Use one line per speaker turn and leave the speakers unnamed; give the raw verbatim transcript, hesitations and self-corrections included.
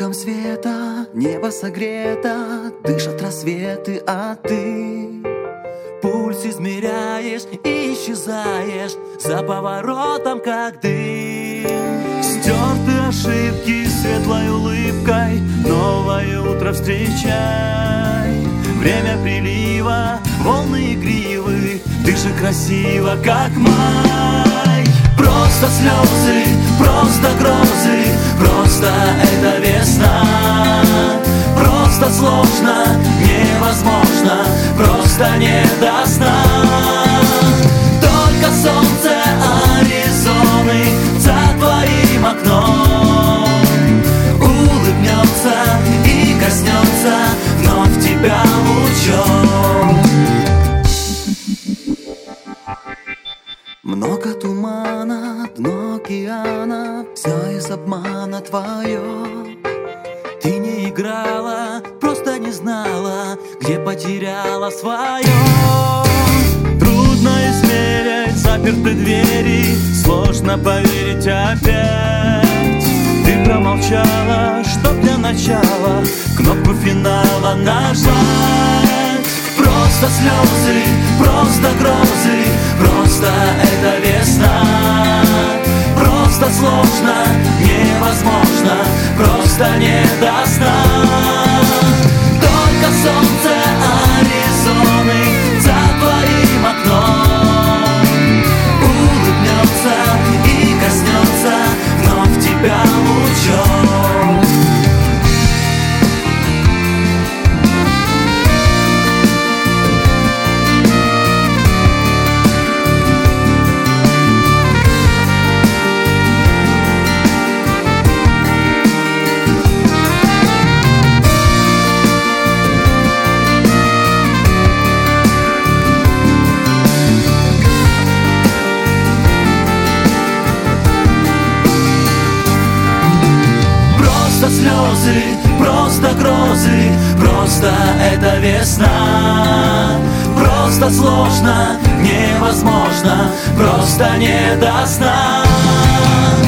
лучиком света небо согрето, дышат рассветы, а ты пульс измеряешь и исчезаешь за поворотом, как дым. Стерты ошибки светлой улыбкой, новое утро встречай. Время прилива, волны игривы, ты же красиво, как май. Просто слезы, просто грозы, просто это весна. Просто сложно, невозможно, просто не до сна. Только солнце Аризоны за твоим окном улыбнется и коснется вновь тебя лучом. Много тумана, дно океана, все из обмана твое. Ты не играла, просто не знала, где потеряла свое. Трудно измерять заперты двери, сложно поверить опять. Ты промолчала, чтоб для начала кнопку финала нажать. Просто слезы, просто грозы, просто это весна. Просто сложно, невозможно, просто не до сна. Только солнце Аризоны за твоим окном улыбнется и коснется вновь тебя лучом. Просто слезы, просто грозы, просто это весна. Просто сложно, невозможно, просто не до сна.